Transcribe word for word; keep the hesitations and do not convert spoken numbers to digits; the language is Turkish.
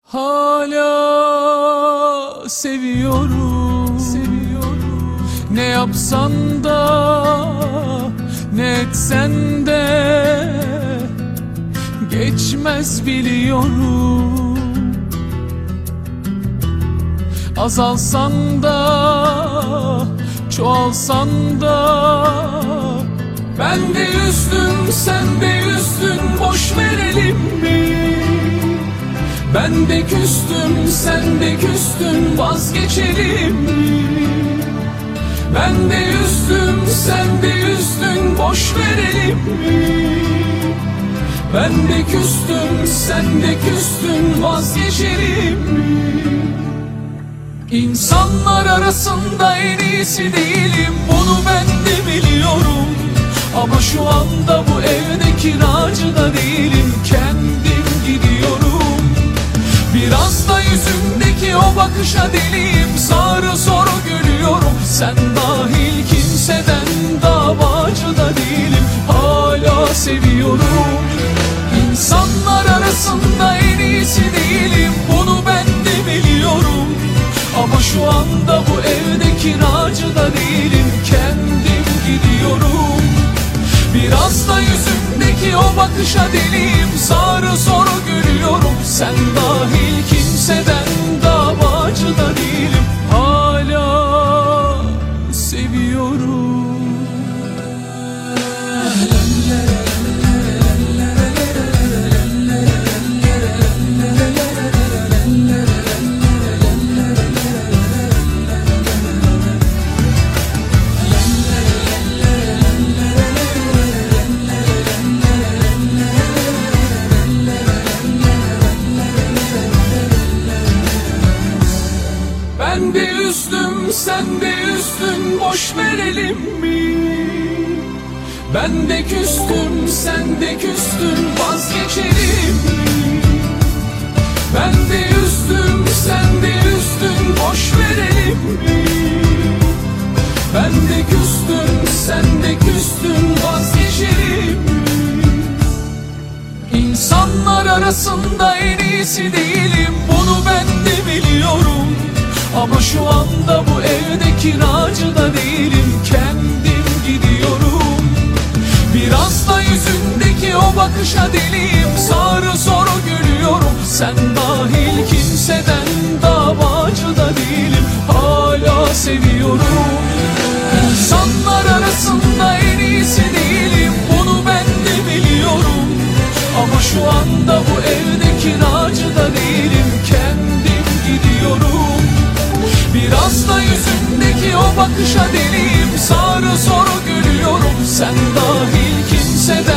Hala seviyorum, seviyorum. Ne yapsan da, ne etsen de geçmez biliyorum. Azalsan da, çoğalsan da, ben de üstün, sen de üstün, boş verelim mi? Ben de küstüm, sen de küstün, vazgeçelim mi? Ben de üstüm, sen de üstün, boş verelim mi? Ben de küstüm, sen de küstün, vazgeçelim mi? İnsanlar arasında en iyisi değilim, bunu ben de biliyorum. Ama şu anda bu evde kiracı da değilim, kendim gidiyorum. Biraz da yüzündeki o bakışa deliyim, sarı soru gülüyorum. Sen dahil kimseden davacı da değilim, hala seviyorum. İnsanlar arasında en iyisi değilim, bunu ben de biliyorum. Ama şu anda bu evde kiracı da değilim, kendim gidiyorum. Biraz da yüzündeki o bakışa deliyim, sarı soru gülüyorum. Sen dahil kimseden davacı da değilim, hala seviyorum. Ben de üstüm, sen de üstün, boş verelim mi? Ben de küstüm, sen de küstün, vazgeçelim mi? Ben de üstüm, sen de üstün, boş verelim mi? Ben de küstüm, sen de küstün, vazgeçelim mi? İnsanlar arasında en iyisi değilim, bunu ben de biliyorum. Ama şu anda bu evde kiracı da değilim, kendim gidiyorum. Biraz da yüzündeki o bakışa deliyim, sarı soru gülüyorum. Sen dahil kimseden davacı da değilim, hala seviyorum. İnsanlar arasında en iyisi değilim, bunu ben de biliyorum. Ama şu anda bu evde kiracı da değilim, kendim gidiyorum. Biraz da yüzündeki o bakışa deliyim, sarı soru gülüyorum. Sen dahil kimseden